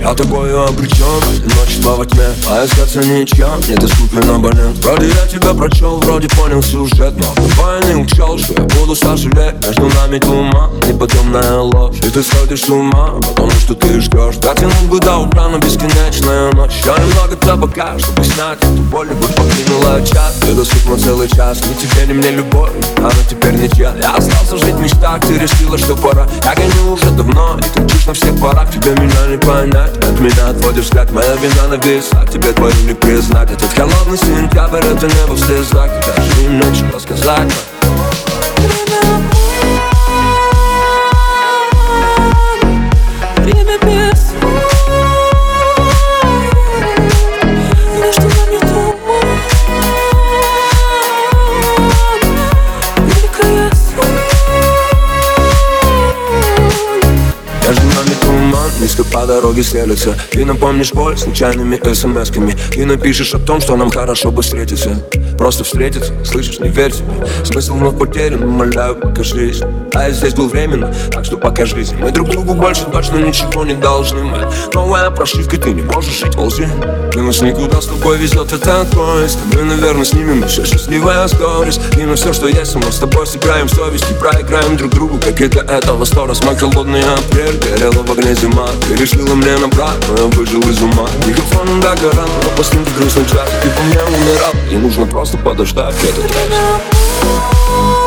Я такой обречен, одиночество во тьме. Мое сердце ничья, недоступен абонент. Вроде я тебя прочел, вроде понял сюжет, но тобой не учел, что я буду сожалеть. Между нами туман, неподъемная ложь. И ты сходишь с ума, потому что ты ждешь. Дотянуть бы до утра, но бесконечная ночь. Еще немного табака, чтобы снять эту боль. Любовь покинула чат, недоступна целый час. Ни тебе, ни мне любовь, она теперь ничья. Я остался жить в мечтах, ты решила, что пора. Я гоню уже давно, и кричишь на всех парах. Тебе меня не понять, от меня отводишь взгляд. Моя вина на весах, тебе твою не признать. Этот холодный сентябрь, это небо в слезах. И даже им нечего сказать. Время без между нами туман, великая соль. Между нами туман, низко по дороге стелется. Ты напомнишь боль случайными смс-ками. Ты напишешь о том, что нам хорошо бы встретиться. Просто встретиться, слышишь, не верь себе. Смысл вновь потерян, умоляю, покажись. А я здесь был временно, так что покажись. Мы друг другу больше точно ничего не должны. Мы новая прошивка, ты не можешь жить во лжи. Ты нас никуда с тобой везет этот поезд. Мы, наверное, снимем еще счастливая сторис. И на все, что есть, мы с тобой сыграем совесть и проиграем друг другу. Как это этого 100 раз. Мой холодный апрель, горела в огне зима. Ты решила мне набрать, но я выжил из ума. Микрофон догорал, но после грустный час. Ты по мне умирал, и нужно просто подождать этот раз.